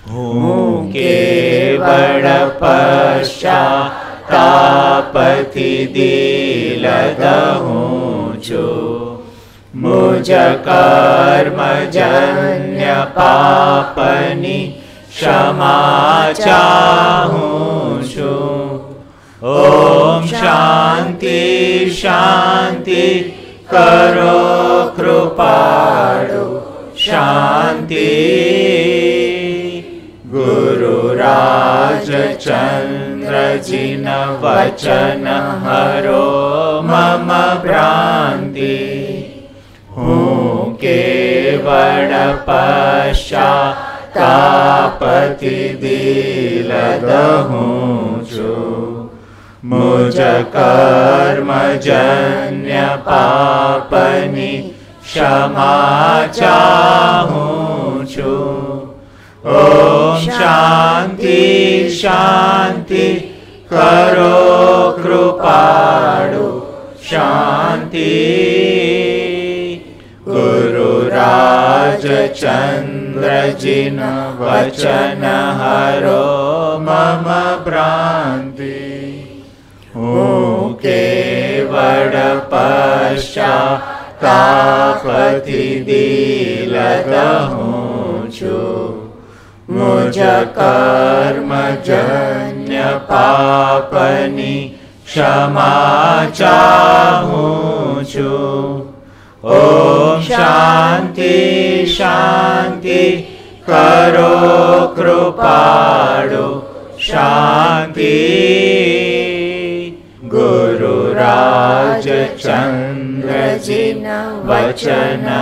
હું કેવળ પશ્ચાતાપથી દિલદ હું છું. મુજ કર્મજન્ય પાપની ક્ષમા ચાહું છું. ઓમ શાંતિ શાંતિ કરો કૃપાળુ શાંતિ. ગુરુરાજ ચંદ્રજીન વચન હરો મમ ભ્રાંતિ. હું કેવળ પશ્ચાતાપથી દિલદ હું છું. મુજ કર્મજન્ય પાપની ક્ષમા ચાહું છું. ઓમ શાંતિ શાંતિ કરો કૃપાળુ શાંતિ. ગુરુરાજ ચંદ્રજીન વચન હરો મમ ભ્રાંતિ. હું કેવળ પશ્ચાતાપથી દિલદ હું છું. મુજ કર્મજન્ય પાપની ક્ષમા ચાહું છું. ઓમ શાંતિ શાંતિ કરો કૃપાળુ શાંતિ. ગુરુરાજ ચંદ્રજીન વચન